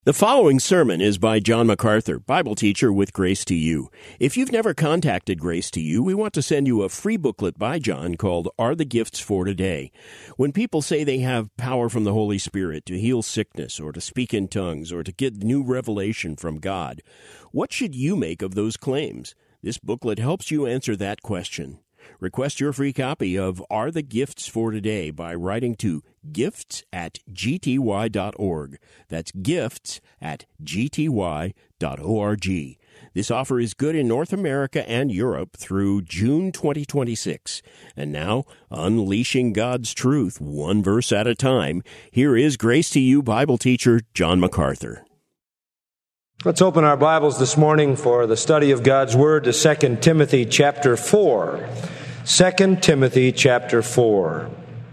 The following sermon is by John MacArthur, Bible teacher with Grace to You. If you've never contacted Grace to You, we want to send you a free booklet by John called Are the Gifts for Today? When people say they have power from the Holy Spirit to heal sickness or to speak in tongues or to get new revelation from God, what should you make of those claims? This booklet helps you answer that question. Request your free copy of Are the Gifts for Today by writing to gifts@gty.org. That's gifts@gty.org. This offer is good in North America and Europe through June 2026. And now, unleashing God's truth one verse at a time, here is Grace to You Bible teacher John MacArthur. Let's open our Bibles this morning for the study of God's Word to 2 Timothy chapter 4. 2 Timothy chapter 4.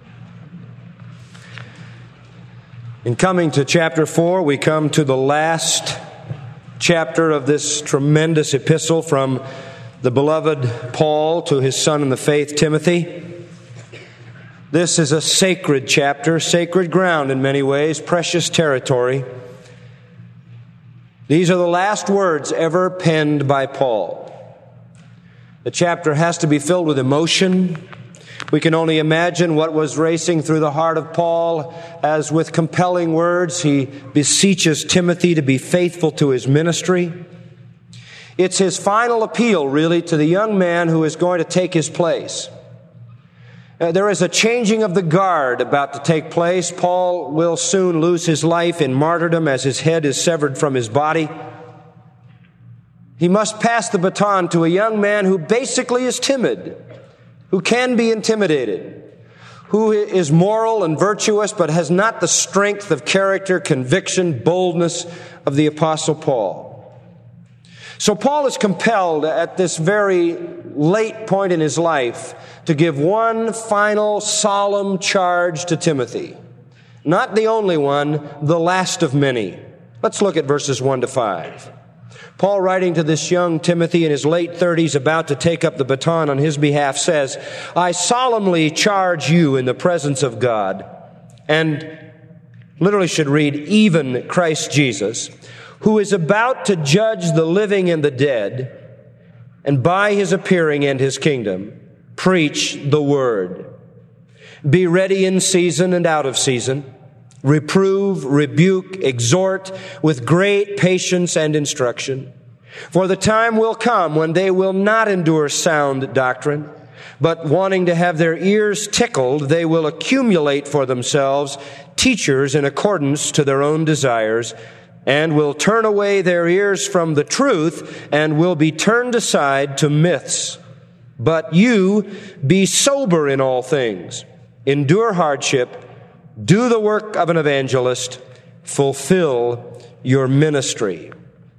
In coming to chapter 4, we come to the last chapter of this tremendous epistle from the beloved Paul to his son in the faith, Timothy. This is a sacred chapter, sacred ground in many ways, precious territory. These are the last words ever penned by Paul. The chapter has to be filled with emotion. We can only imagine what was racing through the heart of Paul as with compelling words he beseeches Timothy to be faithful to his ministry. It's his final appeal, really, to the young man who is going to take his place. There is a changing of the guard about to take place. Paul will soon lose his life in martyrdom as his head is severed from his body. He must pass the baton to a young man who basically is timid, who can be intimidated, who is moral and virtuous but has not the strength of character, conviction, boldness of the Apostle Paul. So Paul is compelled at this very late point in his life to give one final solemn charge to Timothy. Not the only one, the last of many. Let's look at verses 1 to 5. Paul, writing to this young Timothy in his late 30s, about to take up the baton on his behalf, says, I solemnly charge you in the presence of God, and literally should read, even Christ Jesus, who is about to judge the living and the dead, and by his appearing and his kingdom, preach the word. Be ready in season and out of season. Reprove, rebuke, exhort with great patience and instruction. For the time will come when they will not endure sound doctrine, but wanting to have their ears tickled, they will accumulate for themselves teachers in accordance to their own desires, and will turn away their ears from the truth and will be turned aside to myths. But you be sober in all things, endure hardship, do the work of an evangelist, fulfill your ministry.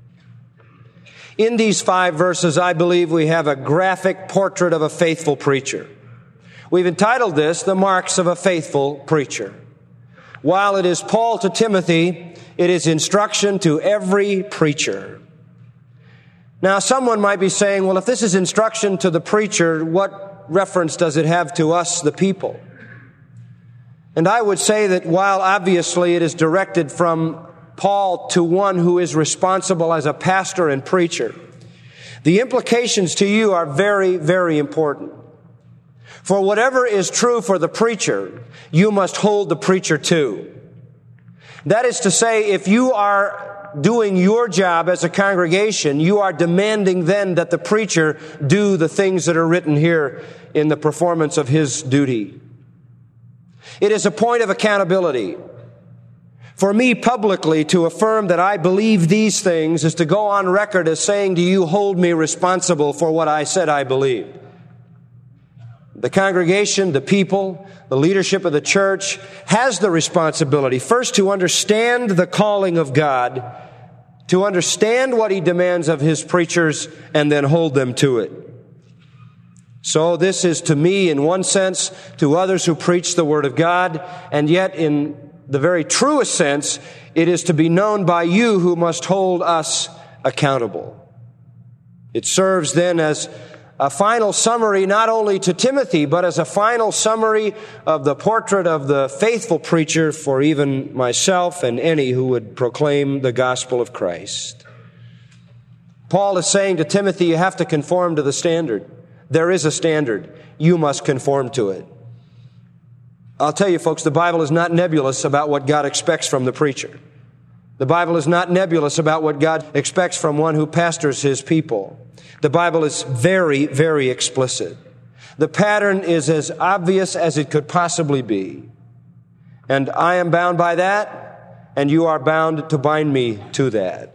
In these 5 verses, I believe we have a graphic portrait of a faithful preacher. We've entitled this, The Marks of a Faithful Preacher. While it is Paul to Timothy, it is instruction to every preacher. Now, someone might be saying, well, if this is instruction to the preacher, what reference does it have to us, the people? And I would say that while obviously it is directed from Paul to one who is responsible as a pastor and preacher, the implications to you are very, very important. For whatever is true for the preacher, you must hold the preacher to. That is to say, if you are doing your job as a congregation, you are demanding then that the preacher do the things that are written here in the performance of his duty. It is a point of accountability. For me publicly to affirm that I believe these things is to go on record as saying to you, hold me responsible for what I said I believed. The congregation, the people, the leadership of the church has the responsibility first to understand the calling of God, to understand what he demands of his preachers, and then hold them to it. So this is to me, in one sense, to others who preach the Word of God, and yet in the very truest sense, it is to be known by you who must hold us accountable. It serves then as a final summary not only to Timothy, but as a final summary of the portrait of the faithful preacher for even myself and any who would proclaim the gospel of Christ. Paul is saying to Timothy, you have to conform to the standard. There is a standard. You must conform to it. I'll tell you, folks, the Bible is not nebulous about what God expects from the preacher. The Bible is not nebulous about what God expects from one who pastors his people. The Bible is very, very explicit. The pattern is as obvious as it could possibly be. And I am bound by that, and you are bound to bind me to that.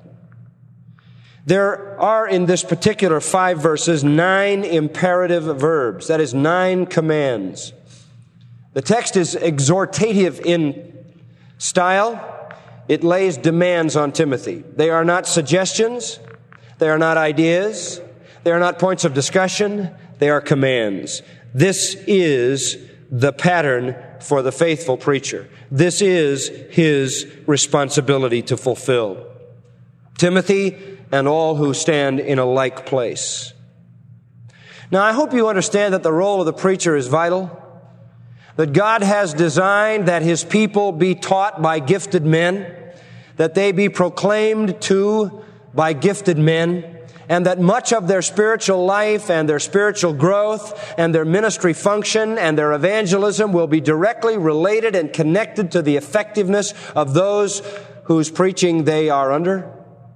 There are in this particular 5 verses 9 imperative verbs. That is 9 commands. The text is exhortative in style. It lays demands on Timothy. They are not suggestions. They are not ideas. They are not points of discussion. They are commands. This is the pattern for the faithful preacher. This is his responsibility to fulfill. Timothy and all who stand in a like place. Now, I hope you understand that the role of the preacher is vital. That God has designed that his people be taught by gifted men, that they be proclaimed to by gifted men, and that much of their spiritual life and their spiritual growth and their ministry function and their evangelism will be directly related and connected to the effectiveness of those whose preaching they are under.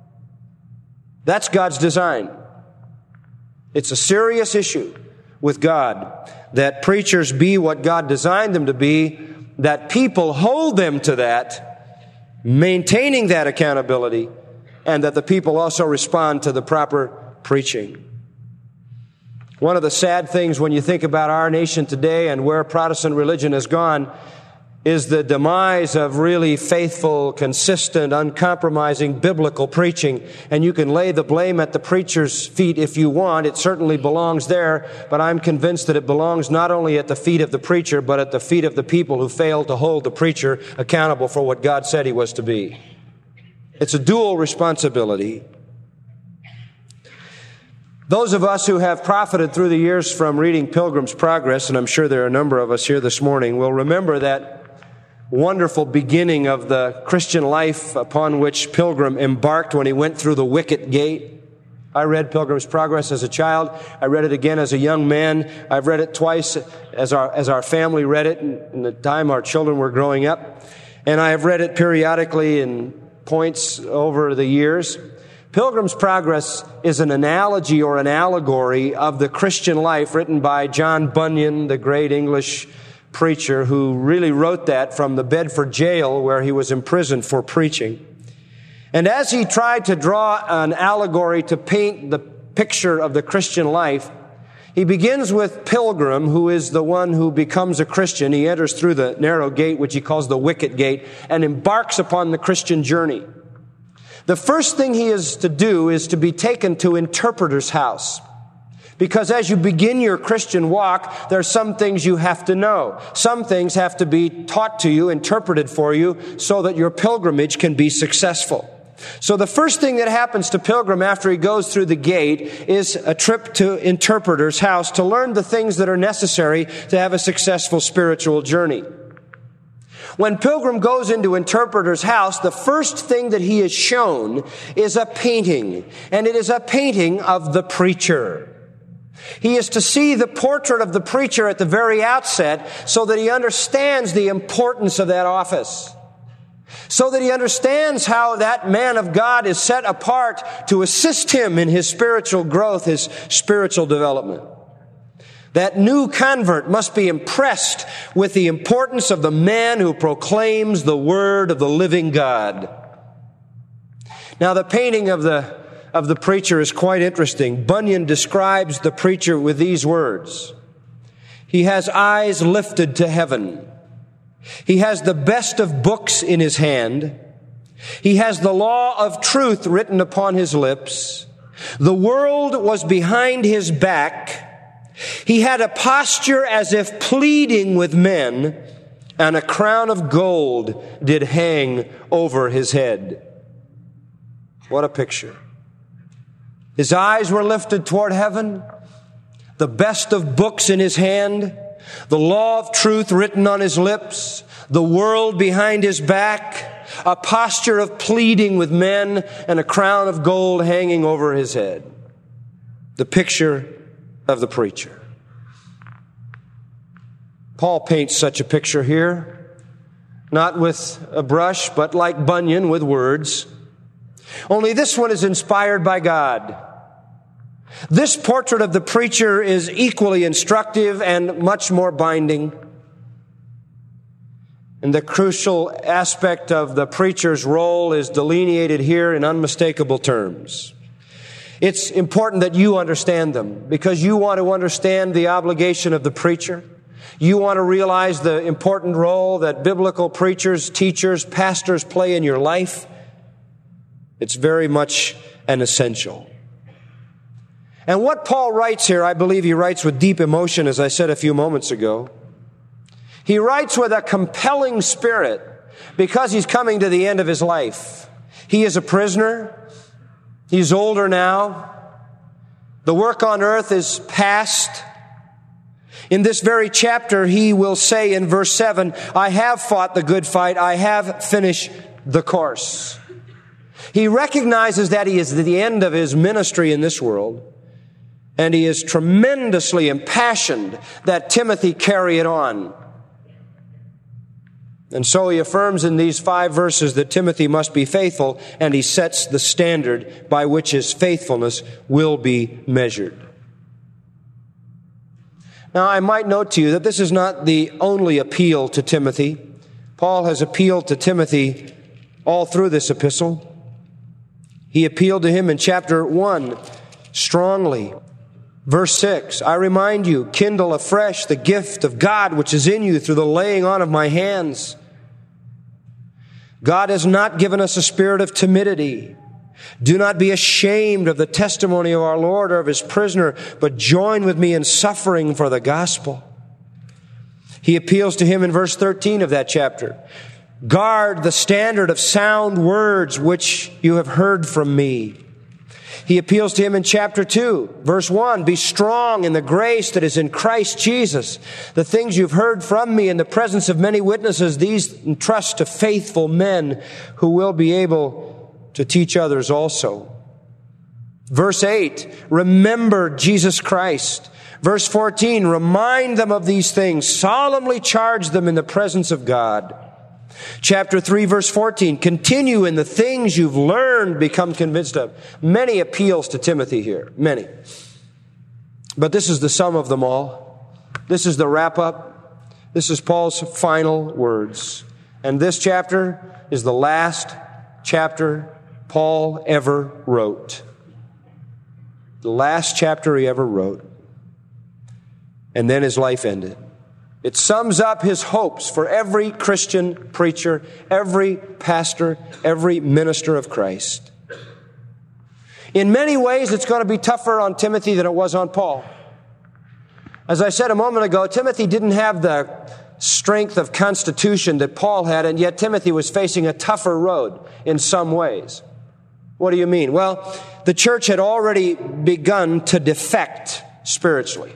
That's God's design. It's a serious issue with God that preachers be what God designed them to be, that people hold them to that, maintaining that accountability, and that the people also respond to the proper preaching. One of the sad things when you think about our nation today and where Protestant religion has gone is the demise of really faithful, consistent, uncompromising biblical preaching. And you can lay the blame at the preacher's feet if you want. It certainly belongs there, but I'm convinced that it belongs not only at the feet of the preacher, but at the feet of the people who failed to hold the preacher accountable for what God said he was to be. It's a dual responsibility. Those of us who have profited through the years from reading Pilgrim's Progress, and I'm sure there are a number of us here this morning, will remember that wonderful beginning of the Christian life upon which Pilgrim embarked when he went through the wicket gate. I read Pilgrim's Progress as a child. I read it again as a young man. I've read it twice as our family read it in the time our children were growing up. And I have read it periodically in points over the years. Pilgrim's Progress is an analogy or an allegory of the Christian life written by John Bunyan, the great English preacher who really wrote that from the Bedford jail where he was imprisoned for preaching. And as he tried to draw an allegory to paint the picture of the Christian life, he begins with Pilgrim, who is the one who becomes a Christian. He enters through the narrow gate, which he calls the wicket gate, and embarks upon the Christian journey. The first thing he is to do is to be taken to Interpreter's house. Because as you begin your Christian walk, there are some things you have to know. Some things have to be taught to you, interpreted for you, so that your pilgrimage can be successful. So the first thing that happens to Pilgrim after he goes through the gate is a trip to Interpreter's house to learn the things that are necessary to have a successful spiritual journey. When Pilgrim goes into Interpreter's house, the first thing that he is shown is a painting, and it is a painting of the preacher. He is to see the portrait of the preacher at the very outset so that he understands the importance of that office. So that he understands how that man of God is set apart to assist him in his spiritual growth, his spiritual development. That new convert must be impressed with the importance of the man who proclaims the word of the living God. Now, the painting of the preacher is quite interesting. Bunyan describes the preacher with these words. He has eyes lifted to heaven. He has the best of books in his hand. He has the law of truth written upon his lips. The world was behind his back. He had a posture as if pleading with men, and a crown of gold did hang over his head. What a picture. His eyes were lifted toward heaven. the best of books in his hand, the law of truth written on his lips, the world behind his back, a posture of pleading with men, and a crown of gold hanging over his head. The picture of the preacher. Paul paints such a picture here, not with a brush, but like Bunyan, with words. Only this one is inspired by God. This portrait of the preacher is equally instructive and much more binding. And the crucial aspect of the preacher's role is delineated here in unmistakable terms. It's important that you understand them because you want to understand the obligation of the preacher. You want to realize the important role that biblical preachers, teachers, pastors play in your life. It's very much an essential. And what Paul writes here, I believe he writes with deep emotion, as I said a few moments ago. He writes with a compelling spirit because he's coming to the end of his life. He is a prisoner. He's older now. The work on earth is past. In this very chapter, he will say in verse 7, I have fought the good fight. I have finished the course. He recognizes that he is at the end of his ministry in this world. And he is tremendously impassioned that Timothy carry it on. And so he affirms in these 5 verses that Timothy must be faithful, and he sets the standard by which his faithfulness will be measured. Now, I might note to you that this is not the only appeal to Timothy. Paul has appealed to Timothy all through this epistle. He appealed to him in chapter 1 strongly. Verse 6, I remind you, kindle afresh the gift of God which is in you through the laying on of my hands. God has not given us a spirit of timidity. Do not be ashamed of the testimony of our Lord or of his prisoner, but join with me in suffering for the gospel. He appeals to him in verse 13 of that chapter. Guard the standard of sound words which you have heard from me. He appeals to him in chapter 2, verse 1. Be strong in the grace that is in Christ Jesus. The things you've heard from me in the presence of many witnesses, these entrust to faithful men who will be able to teach others also. Verse 8, remember Jesus Christ. Verse 14, remind them of these things. Solemnly charge them in the presence of God. Chapter 3, verse 14, continue in the things you've learned, become convinced of. Many appeals to Timothy here, many. But this is the sum of them all. This is the wrap-up. This is Paul's final words. And this chapter is the last chapter Paul ever wrote. The last chapter he ever wrote. And then his life ended. It sums up his hopes for every Christian preacher, every pastor, every minister of Christ. In many ways, it's going to be tougher on Timothy than it was on Paul. As I said a moment ago, Timothy didn't have the strength of constitution that Paul had, and yet Timothy was facing a tougher road in some ways. What do you mean? Well, the church had already begun to defect spiritually.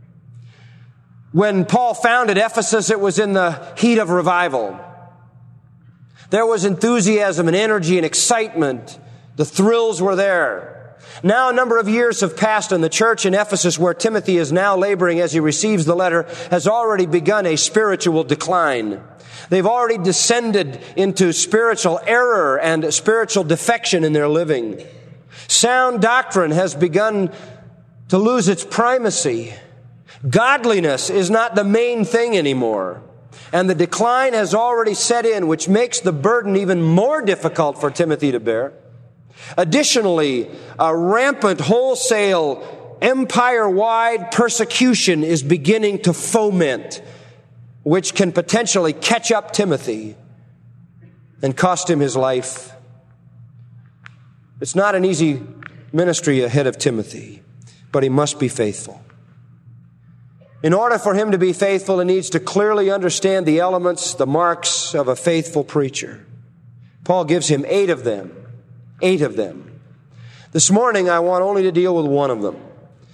When Paul founded Ephesus, it was in the heat of revival. There was enthusiasm and energy and excitement. The thrills were there. Now a number of years have passed, and the church in Ephesus, where Timothy is now laboring as he receives the letter, has already begun a spiritual decline. They've already descended into spiritual error and spiritual defection in their living. Sound doctrine has begun to lose its primacy. Godliness is not the main thing anymore. And the decline has already set in, which makes the burden even more difficult for Timothy to bear. Additionally, a rampant, wholesale, empire-wide persecution is beginning to foment, which can potentially catch up Timothy and cost him his life. It's not an easy ministry ahead of Timothy, but he must be faithful. In order for him to be faithful, he needs to clearly understand the elements, the marks of a faithful preacher. Paul gives him 8 of them. 8 of them. This morning, I want only to deal with one of them.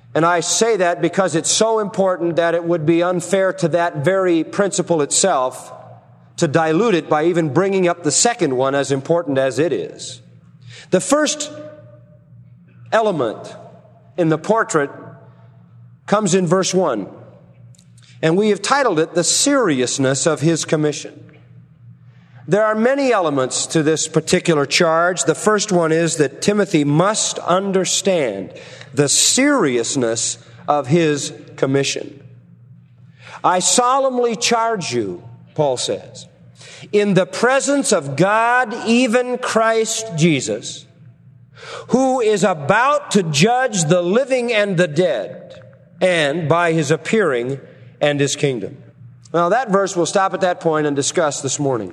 And I say that because it's so important that it would be unfair to that very principle itself to dilute it by even bringing up the second one, as important as it is. The first element in the portrait comes in verse 1. And we have titled it, The Seriousness of His Commission. There are many elements to this particular charge. The first one is that Timothy must understand the seriousness of his commission. I solemnly charge you, Paul says, in the presence of God, even Christ Jesus, who is about to judge the living and the dead, and by his appearing and his kingdom. Now that verse we'll stop at that point and discuss this morning.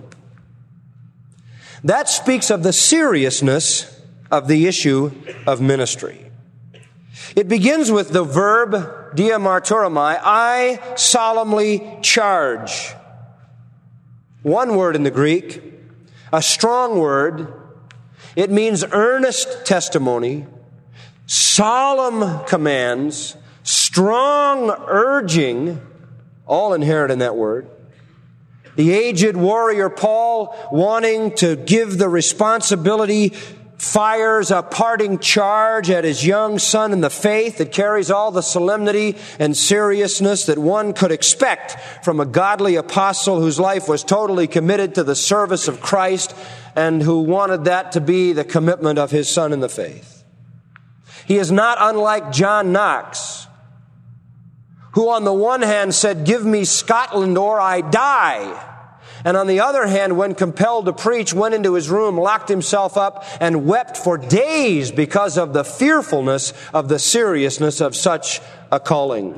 That speaks of the seriousness of the issue of ministry. It begins with the verb diamarturomai, I solemnly charge. One word in the Greek, a strong word. It means earnest testimony, solemn commands, strong urging, all inherent in that word. The aged warrior Paul, wanting to give the responsibility, fires a parting charge at his young son in the faith that carries all the solemnity and seriousness that one could expect from a godly apostle whose life was totally committed to the service of Christ and who wanted that to be the commitment of his son in the faith. He is not unlike John Knox, who on the one hand said, give me Scotland or I die. And on the other hand, when compelled to preach, went into his room, locked himself up, and wept for days because of the fearfulness of the seriousness of such a calling.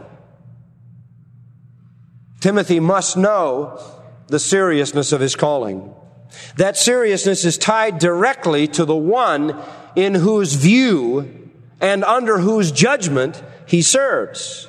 Timothy must know the seriousness of his calling. That seriousness is tied directly to the one in whose view and under whose judgment he serves.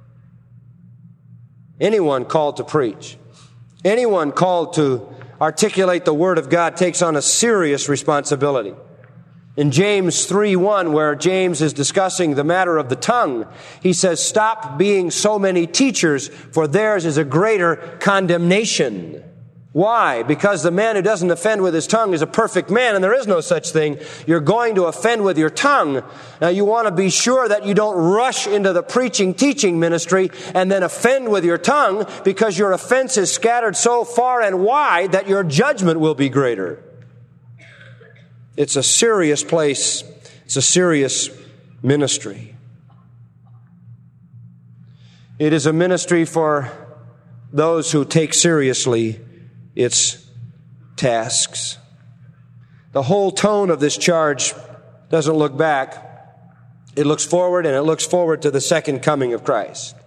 Anyone called to preach, anyone called to articulate the Word of God takes on a serious responsibility. In James 3:1, where James is discussing the matter of the tongue, he says, stop being so many teachers, for theirs is a greater condemnation. Why? Because the man who doesn't offend with his tongue is a perfect man, and there is no such thing. You're going to offend with your tongue. Now, you want to be sure that you don't rush into the preaching, teaching ministry and then offend with your tongue, because your offense is scattered so far and wide that your judgment will be greater. It's a serious place. It's a serious ministry. It is a ministry for those who take seriously its tasks. The whole tone of this charge doesn't look back. It looks forward, and it looks forward to the second coming of Christ.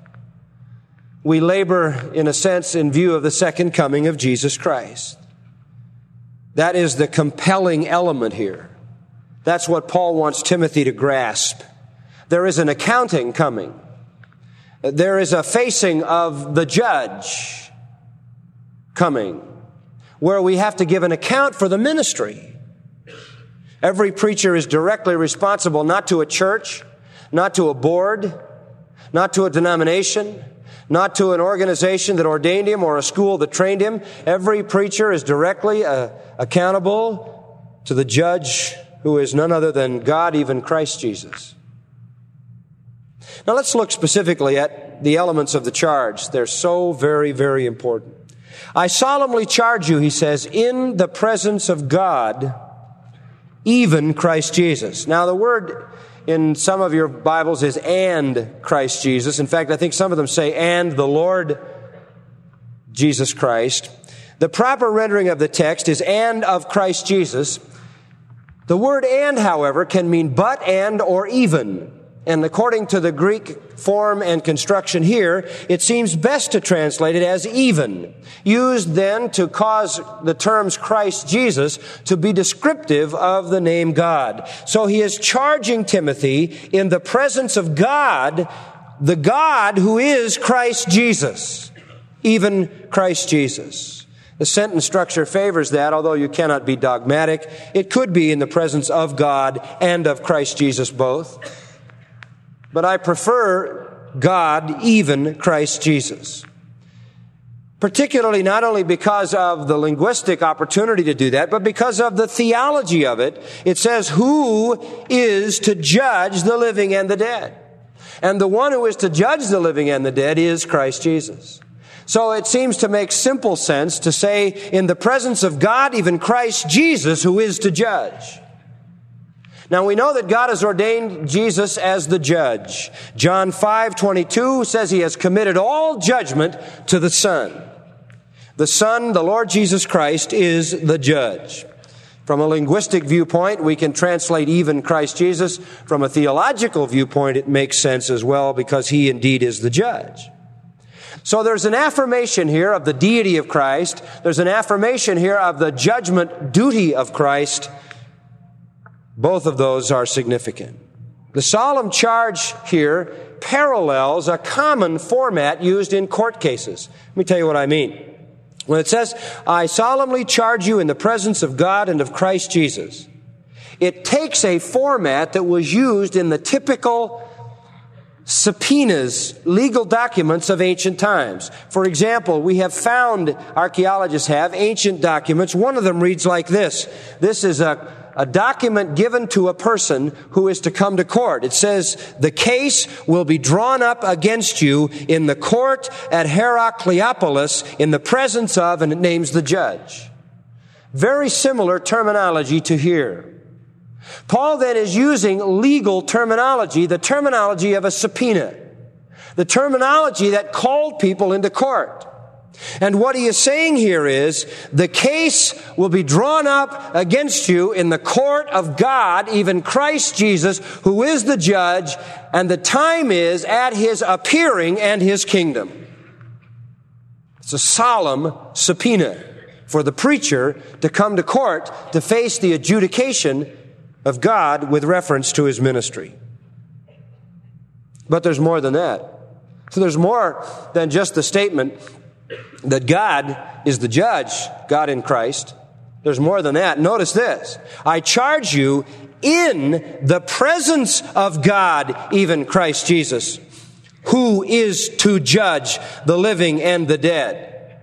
We labor, in a sense, in view of the second coming of Jesus Christ. That is the compelling element here. That's what Paul wants Timothy to grasp. There is an accounting coming. There is a facing of the judge coming, where we have to give an account for the ministry. Every preacher is directly responsible, not to a church, not to a board, not to a denomination, not to an organization that ordained him or a school that trained him. Every preacher is directly accountable to the judge, who is none other than God, even Christ Jesus. Now let's look specifically at the elements of the charge. They're so very, very important. I solemnly charge you, he says, in the presence of God, even Christ Jesus. Now, the word in some of your Bibles is and Christ Jesus. In fact, I think some of them say and the Lord Jesus Christ. The proper rendering of the text is and of Christ Jesus. The word and, however, can mean but, and, or even. And according to the Greek form and construction here, it seems best to translate it as even, used then to cause the terms Christ Jesus to be descriptive of the name God. So he is charging Timothy in the presence of God, the God who is Christ Jesus, even Christ Jesus. The sentence structure favors that, although you cannot be dogmatic. It could be in the presence of God and of Christ Jesus both. but I prefer God, even Christ Jesus. Particularly not only because of the linguistic opportunity to do that, but because of the theology of it. It says, who is to judge the living and the dead? And the one who is to judge the living and the dead is Christ Jesus. So it seems to make simple sense to say, in the presence of God, even Christ Jesus, who is to judge. Now we know that God has ordained Jesus as the judge. John 5:22 says he has committed all judgment to the Son. The Son, the Lord Jesus Christ, is the judge. From a linguistic viewpoint, we can translate even Christ Jesus. From a theological viewpoint, it makes sense as well because he indeed is the judge. So there's an affirmation here of the deity of Christ. There's an affirmation here of the judgment duty of Christ. Both of those are significant. The solemn charge here parallels a common format used in court cases. Let me tell you what I mean. When it says, I solemnly charge you in the presence of God and of Christ Jesus, it takes a format that was used in the typical subpoenas, legal documents of ancient times. For example, we have found, archaeologists have, ancient documents. One of them reads like this. This is a document given to a person who is to come to court. It says, the case will be drawn up against you in the court at Heracleopolis in the presence of, and it names the judge. Very similar terminology to here. Paul then is using legal terminology, the terminology of a subpoena, the terminology that called people into court. And what he is saying here is, the case will be drawn up against you in the court of God, even Christ Jesus, who is the judge, and the time is at his appearing and his kingdom. It's a solemn subpoena for the preacher to come to court to face the adjudication of God with reference to his ministry. But there's more than that. So there's more than just the statement that God is the judge, God in Christ. There's more than that. Notice this. I charge you in the presence of God, even Christ Jesus, who is to judge the living and the dead.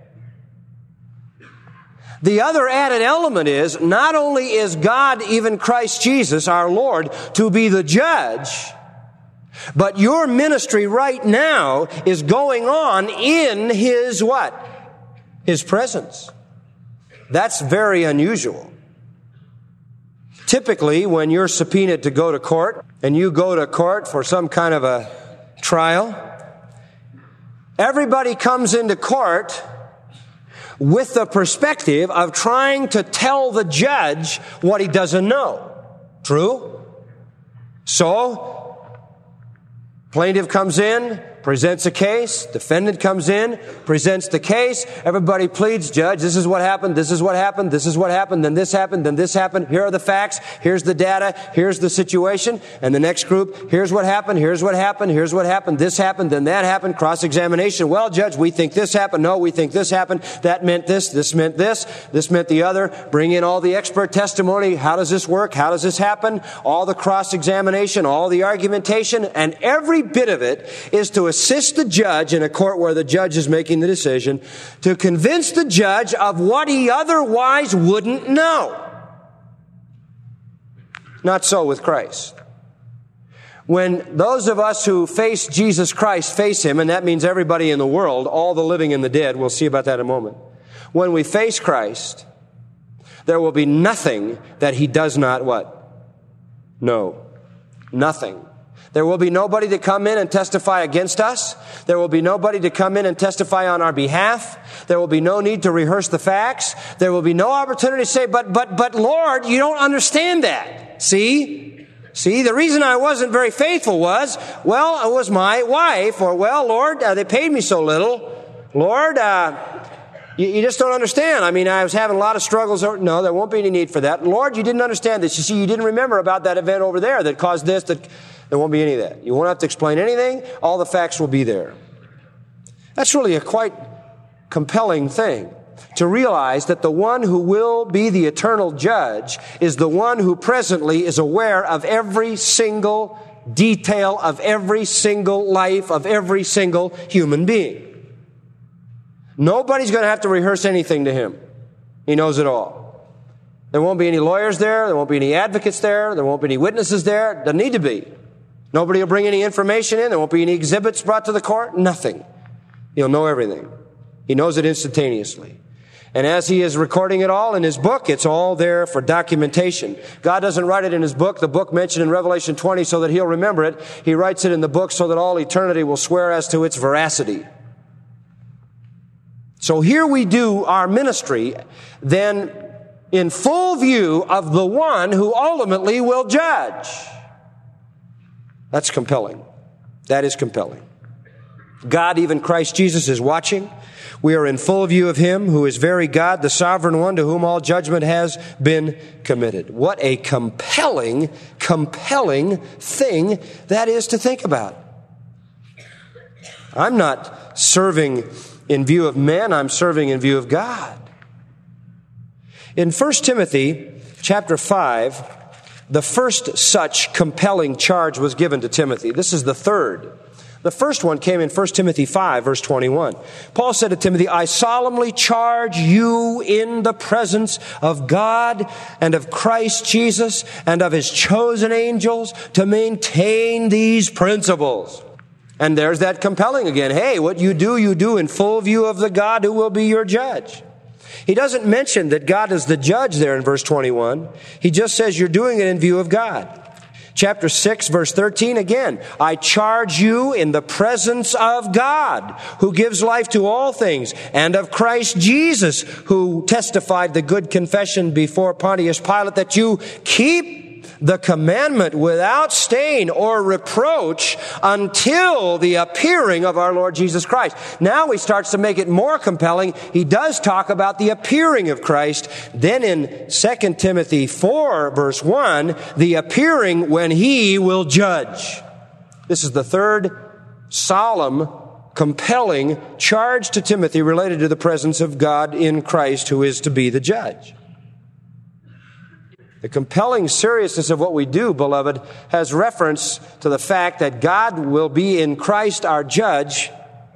The other added element is, not only is God, even Christ Jesus, our Lord, to be the judge, but your ministry right now is going on in His what? His presence. That's very unusual. Typically, when you're subpoenaed to go to court, and you go to court for some kind of a trial, everybody comes into court with the perspective of trying to tell the judge what he doesn't know. True? So, plaintiff comes in, presents a case. Defendant comes in, presents the case. Everybody pleads, Judge, this is what happened, this is what happened, this is what happened, then this happened, then this happened. Here are the facts, here's the data, here's the situation. And the next group, here's what happened, here's what happened, here's what happened, this happened, then that happened. Cross-examination. Well, Judge, we think this happened. No, we think this happened. That meant this meant this meant the other. Bring in all the expert testimony. How does this work? How does this happen? All the cross-examination, all the argumentation, and every bit of it is to assist the judge in a court where the judge is making the decision, to convince the judge of what he otherwise wouldn't know. Not so with Christ. When those of us who face Jesus Christ face Him, and that means everybody in the world, all the living and the dead, we'll see about that in a moment. When we face Christ, there will be nothing that He does not what? Know. Nothing. There will be nobody to come in and testify against us. There will be nobody to come in and testify on our behalf. There will be no need to rehearse the facts. There will be no opportunity to say, but Lord, you don't understand that. See, the reason I wasn't very faithful was, well, it was my wife, or, well, Lord, they paid me so little. Lord, you just don't understand. I mean, I was having a lot of struggles. No, there won't be any need for that. Lord, you didn't understand this. You see, you didn't remember about that event over there that caused this, that... There won't be any of that. You won't have to explain anything. All the facts will be there. That's really a quite compelling thing, to realize that the one who will be the eternal judge is the one who presently is aware of every single detail of every single life of every single human being. Nobody's going to have to rehearse anything to him. He knows it all. There won't be any lawyers there. There won't be any advocates there. There won't be any witnesses there. Doesn't need to be. Nobody will bring any information in. There won't be any exhibits brought to the court. Nothing. He'll know everything. He knows it instantaneously. And as he is recording it all in his book, it's all there for documentation. God doesn't write it in his book, the book mentioned in Revelation 20, so that he'll remember it. He writes it in the book so that all eternity will swear as to its veracity. So here we do our ministry, then in full view of the one who ultimately will judge. That's compelling. That is compelling. God, even Christ Jesus, is watching. We are in full view of him who is very God, the sovereign one to whom all judgment has been committed. What a compelling thing that is to think about. I'm not serving in view of men, I'm serving in view of God. In 1 Timothy chapter 5, the first such compelling charge was given to Timothy. This is the third. The first one came in 1 Timothy 5, verse 21. Paul said to Timothy, I solemnly charge you in the presence of God and of Christ Jesus and of his chosen angels to maintain these principles. And there's that compelling again. Hey, what you do in full view of the God who will be your judge. He doesn't mention that God is the judge there in verse 21. He just says you're doing it in view of God. Chapter 6, verse 13, again, I charge you in the presence of God, who gives life to all things, and of Christ Jesus, who testified the good confession before Pontius Pilate, that you keep the commandment without stain or reproach until the appearing of our Lord Jesus Christ. Now he starts to make it more compelling. He does talk about the appearing of Christ. Then in 2 Timothy 4, verse 1, the appearing when he will judge. This is the third solemn, compelling charge to Timothy related to the presence of God in Christ, who is to be the judge. The compelling seriousness of what we do, beloved, has reference to the fact that God will be in Christ our judge,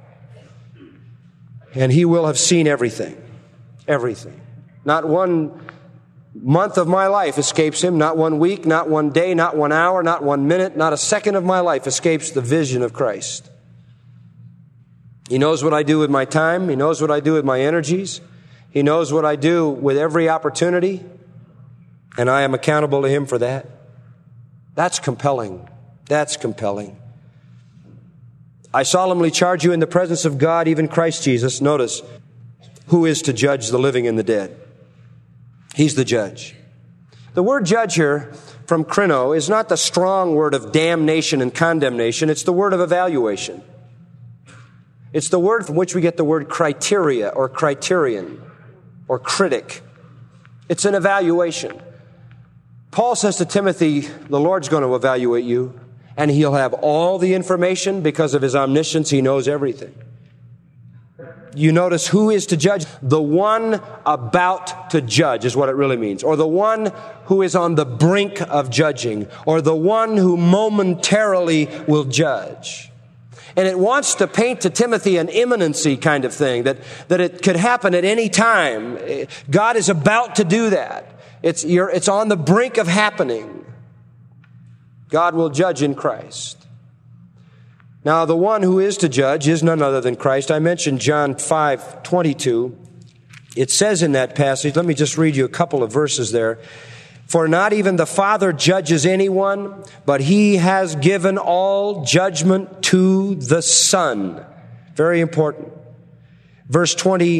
and he will have seen everything. Everything. Not one month of my life escapes him, not 1 week, not 1 day, not 1 hour, not 1 minute, not a second of my life escapes the vision of Christ. He knows what I do with my time. He knows what I do with my energies. He knows what I do with every opportunity. And I am accountable to him for that. That's compelling. That's compelling. I solemnly charge you in the presence of God, even Christ Jesus, notice, who is to judge the living and the dead. He's the judge. The word judge here from krino is not the strong word of damnation and condemnation. It's the word of evaluation. It's the word from which we get the word criteria or criterion or critic. It's an evaluation. Paul says to Timothy, the Lord's going to evaluate you, and he'll have all the information because of his omniscience. He knows everything. You notice who is to judge? The one about to judge is what it really means. Or the one who is on the brink of judging. Or the one who momentarily will judge. And it wants to paint to Timothy an imminency kind of thing, that it could happen at any time. God is about to do that. It's on the brink of happening. God will judge in Christ. Now, the one who is to judge is none other than Christ. I mentioned John 5:22. It says in that passage, let me just read you a couple of verses there. For not even the Father judges anyone, but he has given all judgment to the Son. Very important. Verse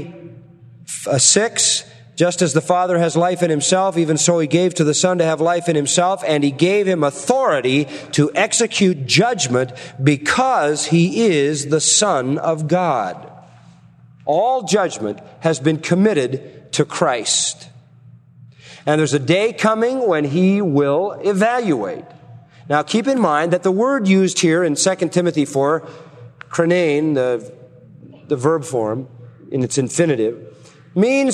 26, just as the Father has life in himself, even so he gave to the Son to have life in himself, and he gave him authority to execute judgment because he is the Son of God. All judgment has been committed to Christ. And there's a day coming when he will evaluate. Now keep in mind that the word used here in 2 Timothy 4, krenein, the verb form in its infinitive, means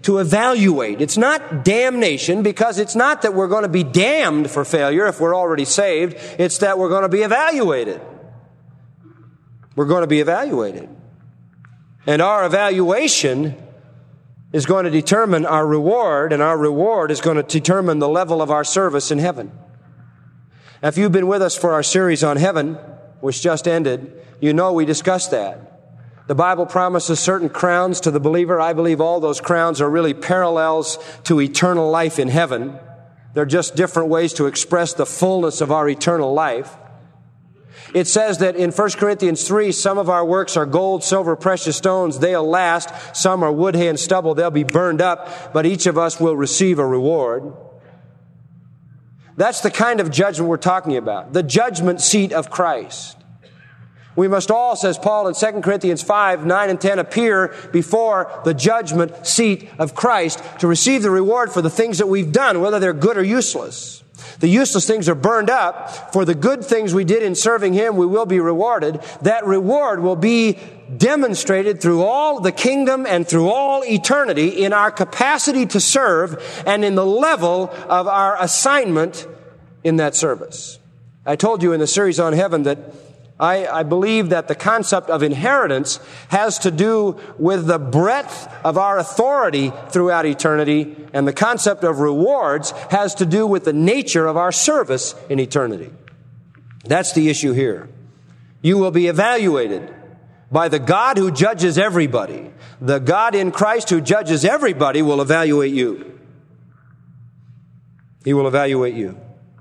to evaluate. It's not damnation, because it's not that we're going to be damned for failure if we're already saved. It's that we're going to be evaluated. We're going to be evaluated. And our evaluation is going to determine our reward, and our reward is going to determine the level of our service in heaven. Now, if you've been with us for our series on heaven, which just ended, you know we discussed that. The Bible promises certain crowns to the believer. I believe all those crowns are really parallels to eternal life in heaven. They're just different ways to express the fullness of our eternal life. It says that in 1 Corinthians 3, some of our works are gold, silver, precious stones. They'll last. Some are wood, hay, and stubble. They'll be burned up, but each of us will receive a reward. That's the kind of judgment we're talking about. The judgment seat of Christ. We must all, says Paul in 2 Corinthians 5, 9 and 10, appear before the judgment seat of Christ to receive the reward for the things that we've done, whether they're good or useless. The useless things are burned up. For the good things we did in serving Him, we will be rewarded. That reward will be demonstrated through all the kingdom and through all eternity in our capacity to serve and in the level of our assignment in that service. I told you in the series on heaven that I believe that the concept of inheritance has to do with the breadth of our authority throughout eternity, and the concept of rewards has to do with the nature of our service in eternity. That's the issue here. You will be evaluated by the God who judges everybody. The God in Christ who judges everybody will evaluate you. He will evaluate you.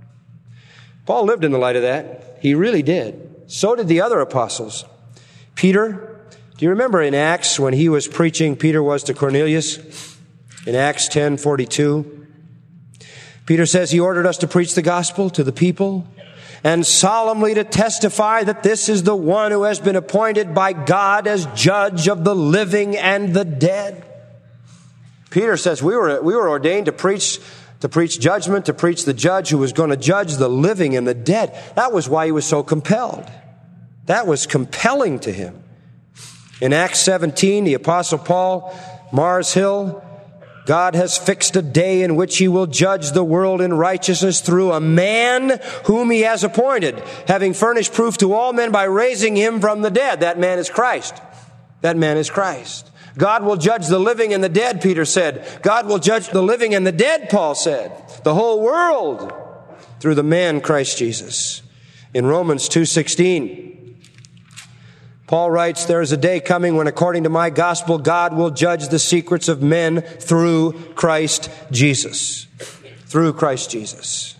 Paul lived in the light of that. He really did. So did the other apostles. Peter, do you remember in Acts when he was preaching, Peter was to Cornelius? In Acts 10:42, Peter says he ordered us to preach the gospel to the people and solemnly to testify that this is the one who has been appointed by God as judge of the living and the dead. Peter says we were ordained to preach judgment, to preach the judge who was going to judge the living and the dead. That was why he was so compelled. That was compelling to him. In Acts 17, the Apostle Paul, Mars Hill, God has fixed a day in which He will judge the world in righteousness through a man whom He has appointed, having furnished proof to all men by raising Him from the dead. That man is Christ. That man is Christ. God will judge the living and the dead, Peter said. God will judge the living and the dead, Paul said. The whole world through the man Christ Jesus. In Romans 2:16, Paul writes, there is a day coming when according to my gospel, God will judge the secrets of men through Christ Jesus. Through Christ Jesus.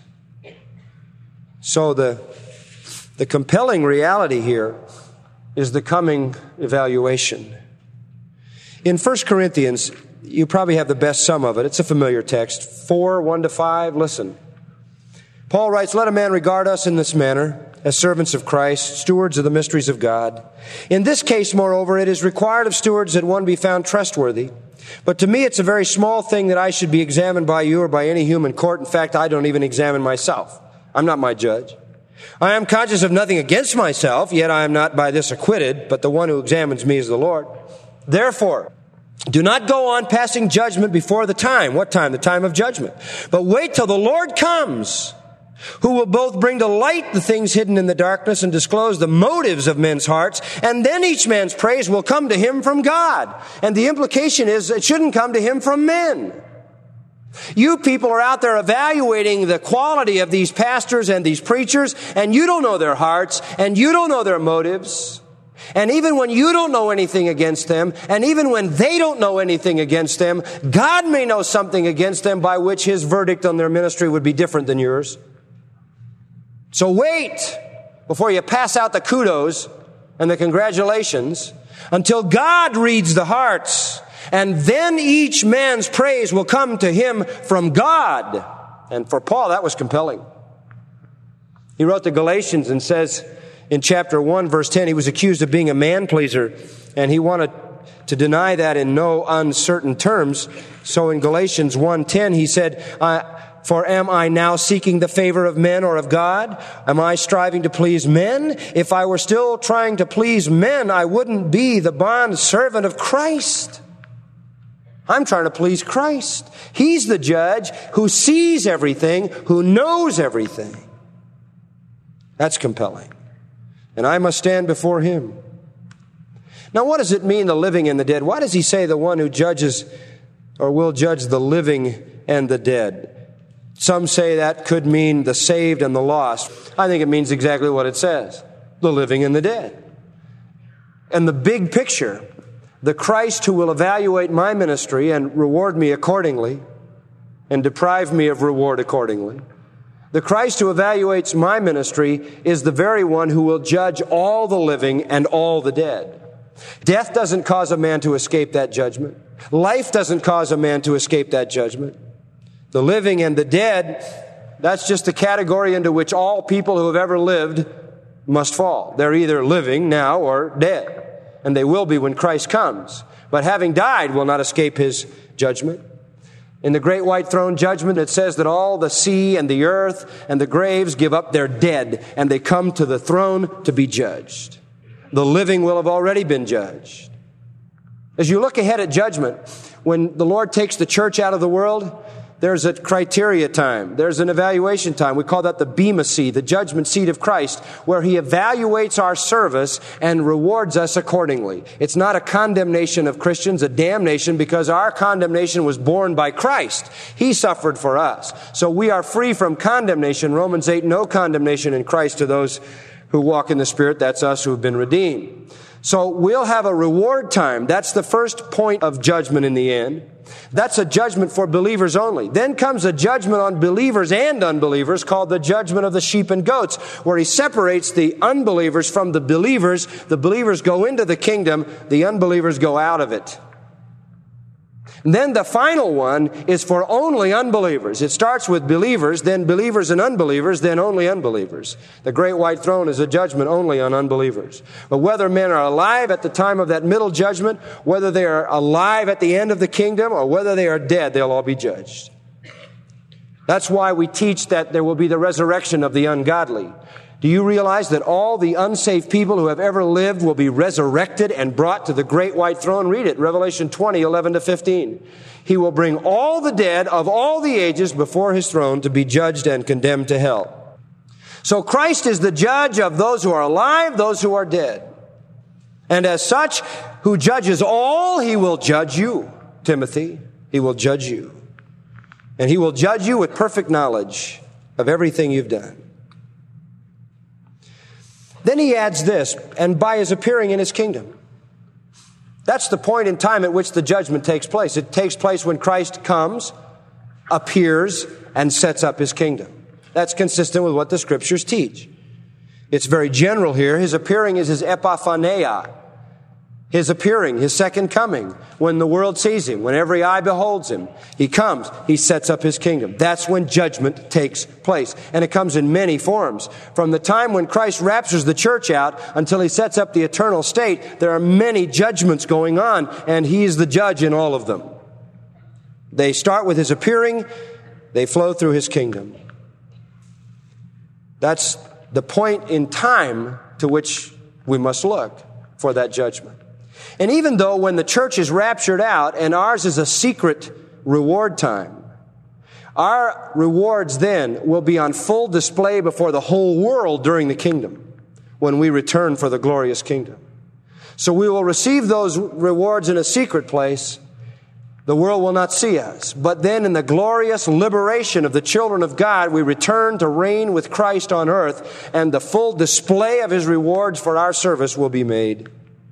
So the compelling reality here is the coming evaluation. In 1 Corinthians, you probably have the best sum of it. It's a familiar text. 4:1-5. Listen. Paul writes, let a man regard us in this manner, as servants of Christ, stewards of the mysteries of God. In this case, moreover, it is required of stewards that one be found trustworthy. But to me, it's a very small thing that I should be examined by you or by any human court. In fact, I don't even examine myself. I'm not my judge. I am conscious of nothing against myself, yet I am not by this acquitted, but the one who examines me is the Lord. Therefore, do not go on passing judgment before the time. What time? The time of judgment. But wait till the Lord comes, who will both bring to light the things hidden in the darkness and disclose the motives of men's hearts. And then each man's praise will come to him from God. And the implication is it shouldn't come to him from men. You people are out there evaluating the quality of these pastors and these preachers, and you don't know their hearts, and you don't know their motives. And even when you don't know anything against them, and even when they don't know anything against them, God may know something against them by which His verdict on their ministry would be different than yours. So wait before you pass out the kudos and the congratulations until God reads the hearts, and then each man's praise will come to him from God. And for Paul, that was compelling. He wrote to Galatians and says, in chapter 1, verse 10, he was accused of being a man-pleaser, and he wanted to deny that in no uncertain terms. So in Galatians 1:10, he said, for am I now seeking the favor of men or of God? Am I striving to please men? If I were still trying to please men, I wouldn't be the bond servant of Christ. I'm trying to please Christ. He's the judge who sees everything, who knows everything. That's compelling. And I must stand before Him. Now, what does it mean, the living and the dead? Why does He say the one who judges or will judge the living and the dead? Some say that could mean the saved and the lost. I think it means exactly what it says. The living and the dead. And the big picture, the Christ who will evaluate my ministry and reward me accordingly and deprive me of reward accordingly. The Christ who evaluates my ministry is the very one who will judge all the living and all the dead. Death doesn't cause a man to escape that judgment. Life doesn't cause a man to escape that judgment. The living and the dead, that's just the category into which all people who have ever lived must fall. They're either living now or dead, and they will be when Christ comes. But having died will not escape His judgment. In the great white throne judgment, it says that all the sea and the earth and the graves give up their dead, and they come to the throne to be judged. The living will have already been judged. As you look ahead at judgment, when the Lord takes the church out of the world, there's a criteria time. There's an evaluation time. We call that the Bema seat, the judgment seat of Christ, where He evaluates our service and rewards us accordingly. It's not a condemnation of Christians, a damnation, because our condemnation was borne by Christ. He suffered for us. So we are free from condemnation. Romans 8, no condemnation in Christ to those who walk in the Spirit. That's us who have been redeemed. So we'll have a reward time. That's the first point of judgment in the end. That's a judgment for believers only. Then comes a judgment on believers and unbelievers called the judgment of the sheep and goats, where He separates the unbelievers from the believers. The believers go into the kingdom. The unbelievers go out of it. And then the final one is for only unbelievers. It starts with believers, then believers and unbelievers, then only unbelievers. The great white throne is a judgment only on unbelievers. But whether men are alive at the time of that middle judgment, whether they are alive at the end of the kingdom, or whether they are dead, they'll all be judged. That's why we teach that there will be the resurrection of the ungodly. Do you realize that all the unsaved people who have ever lived will be resurrected and brought to the great white throne? Read it, Revelation 20, 11 to 15. He will bring all the dead of all the ages before His throne to be judged and condemned to hell. So Christ is the judge of those who are alive, those who are dead. And as such, who judges all, He will judge you, Timothy. He will judge you. And He will judge you with perfect knowledge of everything you've done. Then He adds this, and by His appearing in His kingdom. That's the point in time at which the judgment takes place. It takes place when Christ comes, appears, and sets up His kingdom. That's consistent with what the Scriptures teach. It's very general here. His appearing is His epiphaneia. His appearing, His second coming, when the world sees Him, when every eye beholds Him. He comes, He sets up His kingdom. That's when judgment takes place. And it comes in many forms. From the time when Christ raptures the church out until He sets up the eternal state, there are many judgments going on, and He is the judge in all of them. They start with His appearing, they flow through His kingdom. That's the point in time to which we must look for that judgment. And even though when the church is raptured out and ours is a secret reward time, our rewards then will be on full display before the whole world during the kingdom when we return for the glorious kingdom. So we will receive those rewards in a secret place. The world will not see us. But then in the glorious liberation of the children of God, we return to reign with Christ on earth, and the full display of His rewards for our service will be made.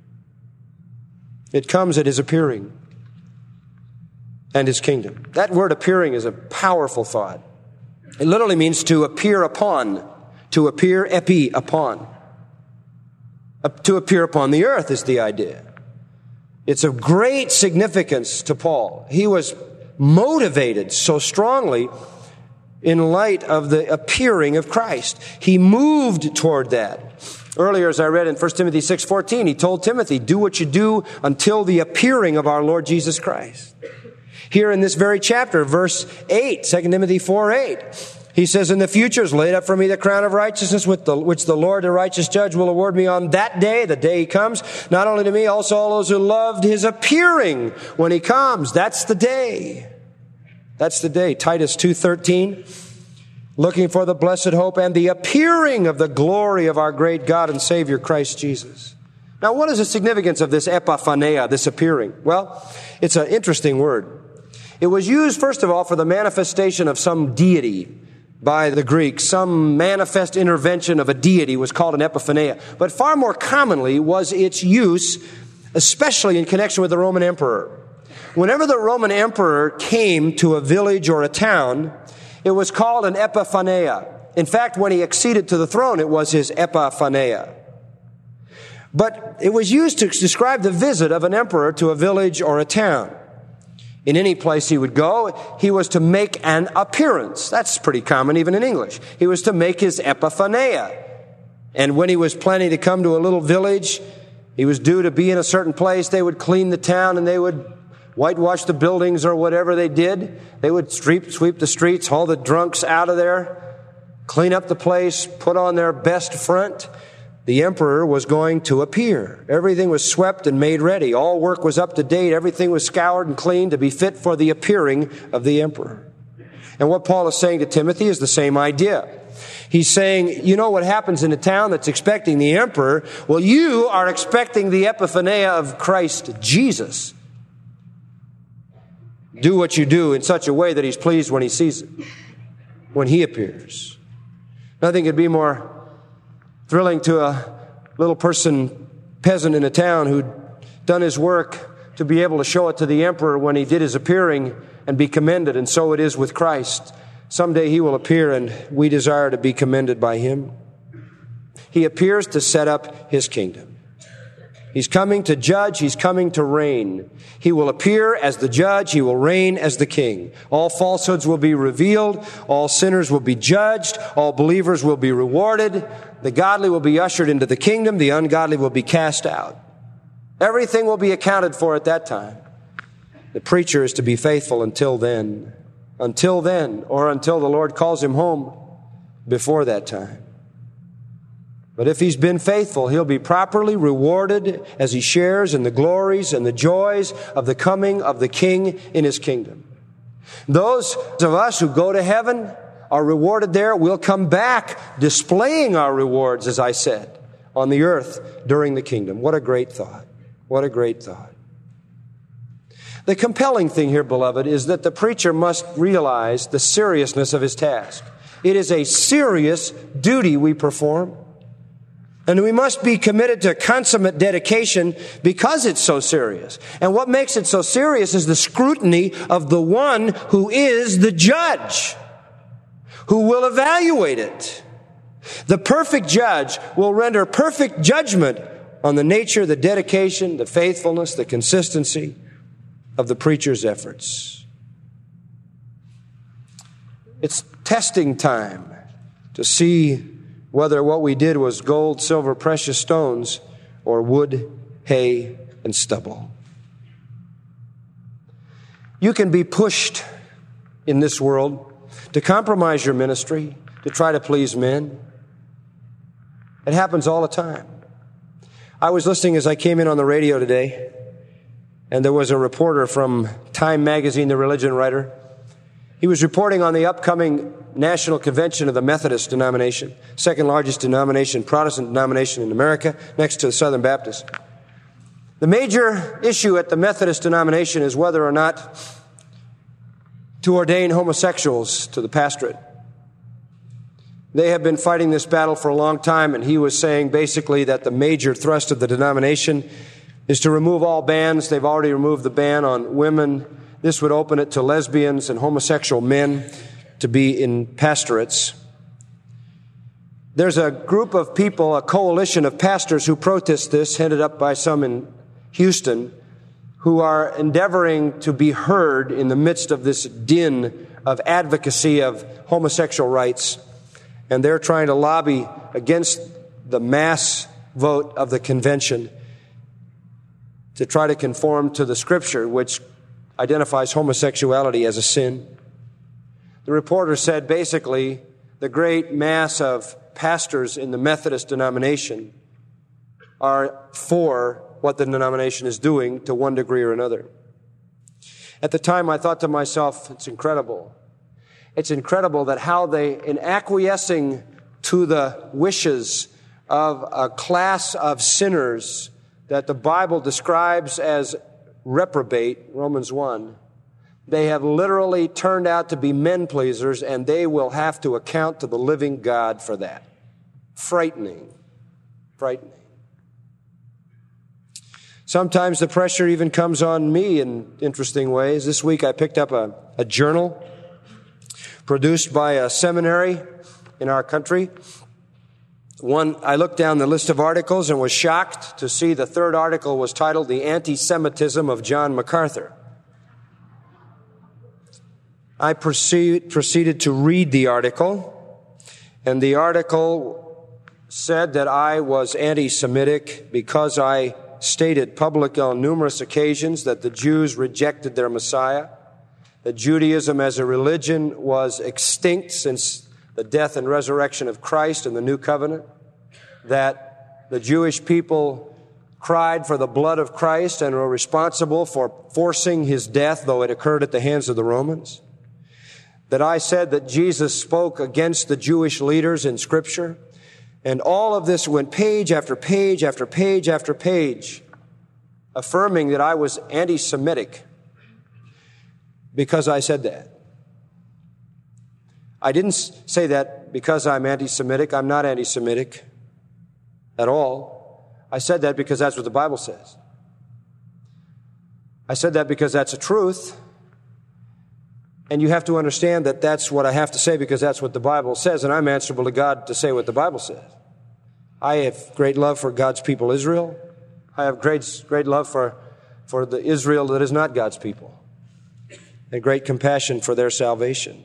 It comes at His appearing and His kingdom. That word appearing is a powerful thought. It literally means to appear upon, to appear epi, upon. To appear upon the earth is the idea. It's of great significance to Paul. He was motivated so strongly in light of the appearing of Christ. He moved toward that. Earlier, as I read in 1 Timothy 6:14, he told Timothy, do what you do until the appearing of our Lord Jesus Christ. Here in this very chapter, verse 8, 2 Timothy 4:8, He says, in the future is laid up for me the crown of righteousness, which the Lord, the righteous judge, will award me on that day, the day he comes. Not only to me, also all those who loved his appearing when he comes. That's the day. That's the day. Titus 2:13, looking for the blessed hope and the appearing of the glory of our great God and Savior, Christ Jesus. Now, what is the significance of this epiphaneia, this appearing? Well, it's an interesting word. It was used, first of all, for the manifestation of some deity by the Greeks. Some manifest intervention of a deity was called an epiphaneia. But far more commonly was its use, especially in connection with the Roman emperor. Whenever the Roman emperor came to a village or a town, it was called an epiphaneia. In fact, when he acceded to the throne, it was his epiphaneia. But it was used to describe the visit of an emperor to a village or a town. In any place he would go, he was to make an appearance. That's pretty common even in English. He was to make his epiphaneia. And when he was planning to come to a little village, he was due to be in a certain place. They would clean the town and they would whitewash the buildings or whatever they did. They would sweep the streets, haul the drunks out of there, clean up the place, put on their best front. The emperor was going to appear. Everything was swept and made ready. All work was up to date. Everything was scoured and cleaned to be fit for the appearing of the emperor. And what Paul is saying to Timothy is the same idea. He's saying, you know what happens in a town that's expecting the emperor? Well, you are expecting the epiphaneia of Christ Jesus. Do what you do in such a way that he's pleased when he sees it, when he appears. Nothing could be more thrilling to a little peasant in a town who'd done his work to be able to show it to the emperor when he did his appearing and be commended. And so it is with Christ. Someday he will appear and we desire to be commended by him. He appears to set up his kingdom. He's coming to judge. He's coming to reign. He will appear as the judge. He will reign as the king. All falsehoods will be revealed. All sinners will be judged. All believers will be rewarded. The godly will be ushered into the kingdom. The ungodly will be cast out. Everything will be accounted for at that time. The preacher is to be faithful until then. Until then, or until the Lord calls him home before that time. But if he's been faithful, he'll be properly rewarded as he shares in the glories and the joys of the coming of the King in his kingdom. Those of us who go to heaven are rewarded there. We'll come back displaying our rewards, as I said, on the earth during the kingdom. What a great thought. What a great thought. The compelling thing here, beloved, is that the preacher must realize the seriousness of his task. It is a serious duty we perform. And we must be committed to consummate dedication because it's so serious. And what makes it so serious is the scrutiny of the one who is the judge, who will evaluate it. The perfect judge will render perfect judgment on the nature, the dedication, the faithfulness, the consistency of the preacher's efforts. It's testing time to see whether what we did was gold, silver, precious stones, or wood, hay, and stubble. You can be pushed in this world to compromise your ministry, to try to please men. It happens all the time. I was listening as I came in on the radio today, and there was a reporter from Time magazine, the religion writer. He was reporting on the upcoming National Convention of the Methodist denomination, second largest denomination, Protestant denomination in America, next to the Southern Baptist. The major issue at the Methodist denomination is whether or not to ordain homosexuals to the pastorate. They have been fighting this battle for a long time, and he was saying basically that the major thrust of the denomination is to remove all bans. They've already removed the ban on women. This would open it to lesbians and homosexual men to be in pastorates. There's a group of people, a coalition of pastors who protest this, headed up by some in Houston, who are endeavoring to be heard in the midst of this din of advocacy of homosexual rights. And they're trying to lobby against the mass vote of the convention to try to conform to the Scripture, which identifies homosexuality as a sin. The reporter said basically the great mass of pastors in the Methodist denomination are for what the denomination is doing to one degree or another. At the time, I thought to myself, it's incredible. It's incredible that how they, in acquiescing to the wishes of a class of sinners that the Bible describes as reprobate, Romans 1, they have literally turned out to be men pleasers, and they will have to account to the living God for that. Frightening. Frightening. Sometimes the pressure even comes on me in interesting ways. This week I picked up a journal produced by a seminary in our country. I looked down the list of articles and was shocked to see the third article was titled "The Anti-Semitism of John MacArthur." I proceeded to read the article, and the article said that I was anti-Semitic because I stated publicly on numerous occasions that the Jews rejected their Messiah, that Judaism as a religion was extinct since the death and resurrection of Christ in the New Covenant, that the Jewish people cried for the blood of Christ and were responsible for forcing his death, though it occurred at the hands of the Romans, that I said that Jesus spoke against the Jewish leaders in Scripture, and all of this went page after page after page after page, affirming that I was anti-Semitic because I said that. I didn't say that because I'm anti-Semitic. I'm not anti-Semitic at all. I said that because that's what the Bible says. I said that because that's a truth. And you have to understand that that's what I have to say because that's what the Bible says, and I'm answerable to God to say what the Bible says. I have great love for God's people, Israel. I have great love for the Israel that is not God's people, and great compassion for their salvation.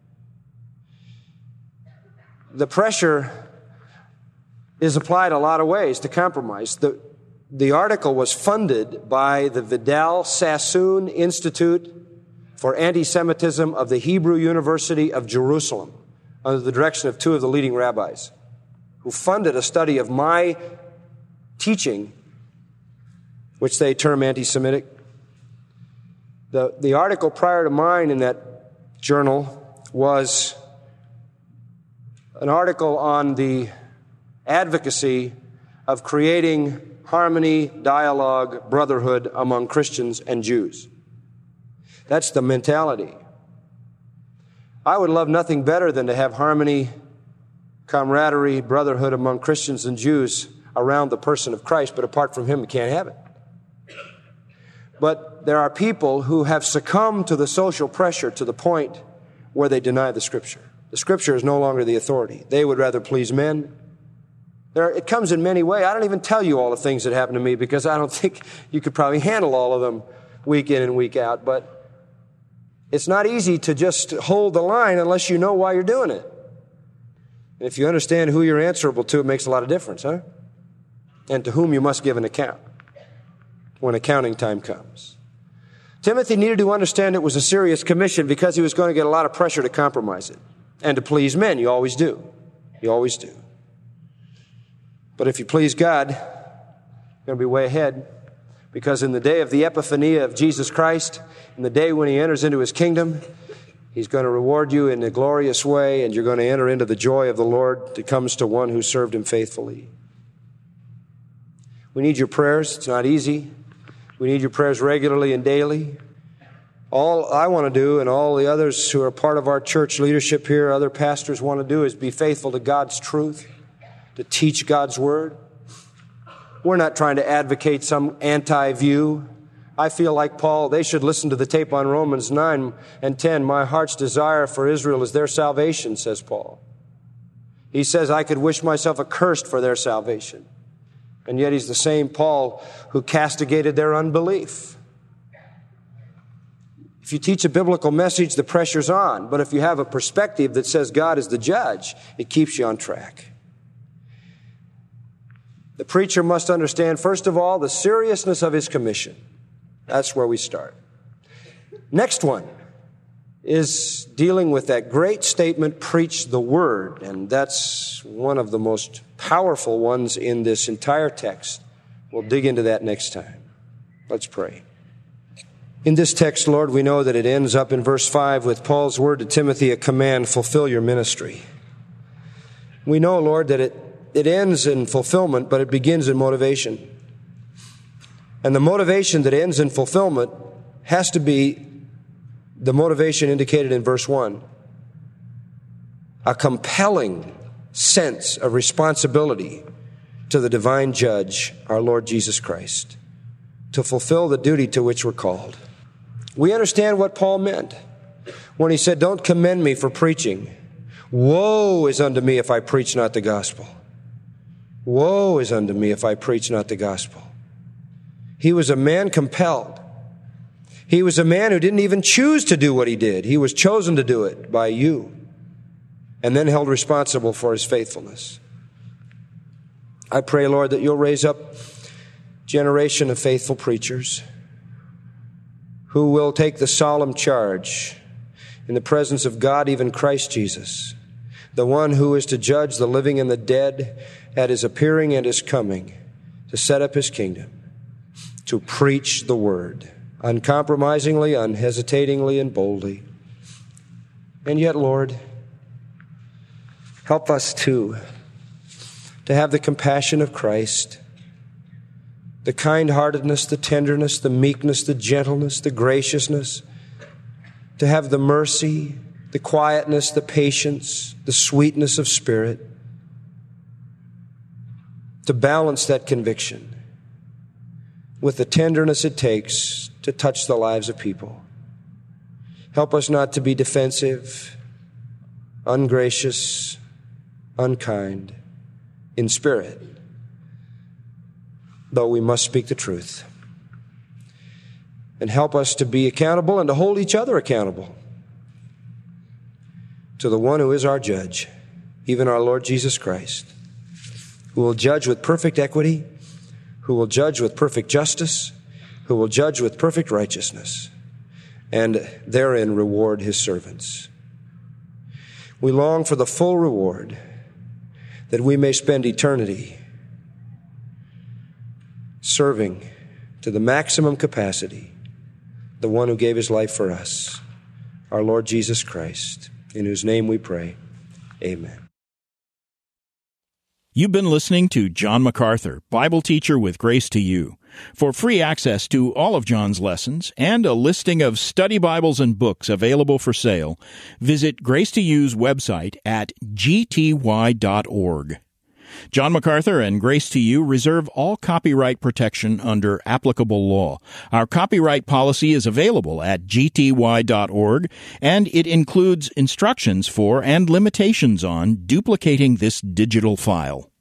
The pressure is applied a lot of ways to compromise. The article was funded by the Vidal Sassoon Institute for Anti-Semitism of the Hebrew University of Jerusalem, under the direction of two of the leading rabbis, who funded a study of my teaching, which they term anti-Semitic. The article prior to mine in that journal was an article on the advocacy of creating harmony, dialogue, brotherhood among Christians and Jews. That's the mentality. I would love nothing better than to have harmony, camaraderie, brotherhood among Christians and Jews around the person of Christ, but apart from him, we can't have it. But there are people who have succumbed to the social pressure to the point where they deny the Scripture. The Scripture is no longer the authority. They would rather please men. It comes in many ways. I don't even tell you all the things that happen to me because I don't think you could probably handle all of them week in and week out. But it's not easy to just hold the line unless you know why you're doing it. And if you understand who you're answerable to, it makes a lot of difference, huh? And to whom you must give an account when accounting time comes. Timothy needed to understand it was a serious commission because he was going to get a lot of pressure to compromise it and to please men. You always do. You always do. But if you please God, you're going to be way ahead, because in the day of the epiphany of Jesus Christ, in the day when he enters into his kingdom, he's going to reward you in a glorious way, and you're going to enter into the joy of the Lord that comes to one who served him faithfully. We need your prayers. It's not easy. We need your prayers regularly and daily. All I want to do, and all the others who are part of our church leadership here, other pastors want to do, is be faithful to God's truth, to teach God's word. We're not trying to advocate some anti-view. I feel like Paul, they should listen to the tape on Romans 9 and 10. My heart's desire for Israel is their salvation, says Paul. He says, I could wish myself accursed for their salvation. And yet he's the same Paul who castigated their unbelief. If you teach a biblical message, the pressure's on. But if you have a perspective that says God is the judge, it keeps you on track. The preacher must understand, first of all, the seriousness of his commission. That's where we start. Next one. is dealing with that great statement, preach the word. And that's one of the most powerful ones in this entire text. We'll dig into that next time. Let's pray. In this text, Lord, we know that it ends up in verse 5 with Paul's word to Timothy, a command, fulfill your ministry. We know, Lord, that it ends in fulfillment, but it begins in motivation. And the motivation that ends in fulfillment has to be the motivation indicated in verse 1. A compelling sense of responsibility to the divine judge, our Lord Jesus Christ, to fulfill the duty to which we're called. We understand what Paul meant when he said, don't commend me for preaching. Woe is unto me if I preach not the gospel. Woe is unto me if I preach not the gospel. He was a man compelled. He was a man who didn't even choose to do what he did. He was chosen to do it by you and then held responsible for his faithfulness. I pray, Lord, that you'll raise up a generation of faithful preachers who will take the solemn charge in the presence of God, even Christ Jesus, the one who is to judge the living and the dead at his appearing and his coming, to set up his kingdom, to preach the word, uncompromisingly, unhesitatingly, and boldly. And yet, Lord, help us to have the compassion of Christ, the kind-heartedness, the tenderness, the meekness, the gentleness, the graciousness, to have the mercy, the quietness, the patience, the sweetness of spirit, to balance that conviction with the tenderness it takes to touch the lives of people. Help us not to be defensive, ungracious, unkind in spirit, though we must speak the truth. And help us to be accountable and to hold each other accountable to the one who is our judge, even our Lord Jesus Christ, who will judge with perfect equity, who will judge with perfect justice, who will judge with perfect righteousness, and therein reward his servants. We long for the full reward, that we may spend eternity serving to the maximum capacity the one who gave his life for us, our Lord Jesus Christ, in whose name we pray. Amen. You've been listening to John MacArthur, Bible teacher with Grace to You. For free access to all of John's lessons and a listing of study Bibles and books available for sale, visit Grace to You's website at gty.org. John MacArthur and Grace to You reserve all copyright protection under applicable law. Our copyright policy is available at gty.org, and it includes instructions for and limitations on duplicating this digital file.